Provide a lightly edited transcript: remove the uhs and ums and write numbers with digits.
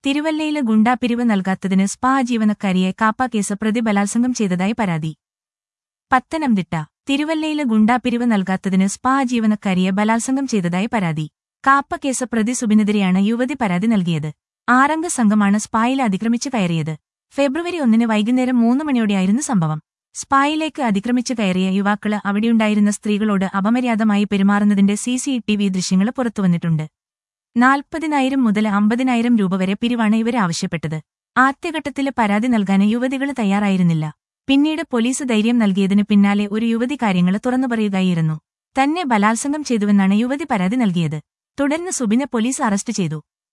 തിരുവല്ലയില് ഗുണ്ടാപിരിവ് നൽകാത്തതിന് സ്പാ ജീവനക്കാരിയെ കാപ്പ കേസ് പ്രതി ബലാത്സംഗം ചെയ്തതായി പരാതി. പത്തനംതിട്ട തിരുവല്ലയില് ഗുണ്ടാപിരിവ് നൽകാത്തതിന് സ്പാ ജീവനക്കാരിയെ ബലാത്സംഗം ചെയ്തതായി പരാതി. കാപ്പ കേസ് പ്രതി സുബിനെതിരെയാണ് യുവതി പരാതി നൽകിയത്. 6 അംഗ സംഘമാണ് സ്പായിൽ അതിക്രമിച്ചു കയറിയത്. ഫെബ്രുവരി 1 വൈകുന്നേരം 3 മണിയോടെയായിരുന്നു സംഭവം. സ്പായിലേക്ക് അതിക്രമിച്ചു കയറിയ യുവാക്കള് അവിടെയുണ്ടായിരുന്ന സ്ത്രീകളോട് അപമര്യാദമായി പെരുമാറുന്നതിന്റെ CCTV ദൃശ്യങ്ങള് പുറത്തുവന്നിട്ടുണ്ട്. 40,000 മുതൽ 50,000 രൂപ വരെ പിരിവാണ് ഇവര് ആവശ്യപ്പെട്ടത്. ആദ്യഘട്ടത്തില് പരാതി നൽകാന് യുവതികള് തയ്യാറായിരുന്നില്ല. പിന്നീട് പോലീസ് ധൈര്യം നൽകിയതിന് പിന്നാലെ ഒരു യുവതി കാര്യങ്ങള് തുറന്നുപറയുകയായിരുന്നു. തന്നെ ബലാത്സംഗം ചെയ്തുവെന്നാണ് യുവതി പരാതി നൽകിയത്. തുടർന്ന് സുബിനെ പോലീസ് അറസ്റ്റ് ചെയ്തു.